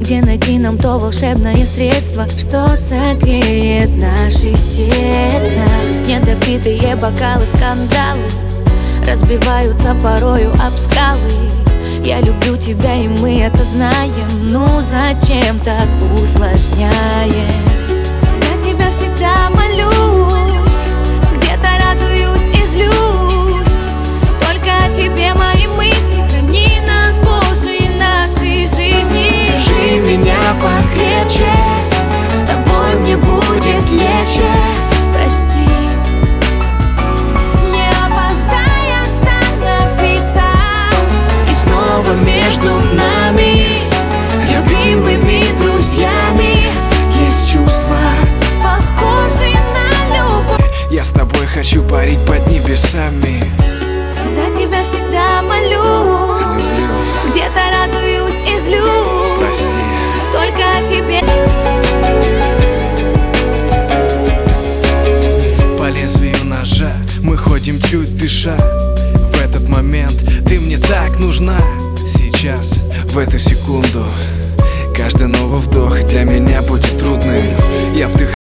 Где найти нам то волшебное средство, что согреет наши сердца? Недопитые бокалы, скандалы разбиваются порою об скалы. Я люблю тебя, и мы это знаем. Ну зачем так усложняем? За тебя всегда молюсь, где-то радуюсь и злюсь. Только о тебе мои мысли, храни нас, Боже, и нашей жизни. Держи меня покрепче, с тобой мне будет легче. Прости, Не опоздай остановиться, и снова между нами, любимыми друзьями, есть чувства, похожие на любовь. Я с тобой хочу парить под небесами. За тебя всегда молюсь, где-то радуюсь и злюсь. Прости. Только о тебе. По лезвию ножа мы ходим чуть дыша. В этот момент ты мне так нужна. Сейчас, в эту секунду, каждый новый вдох для меня будет трудным. Я вдыхаю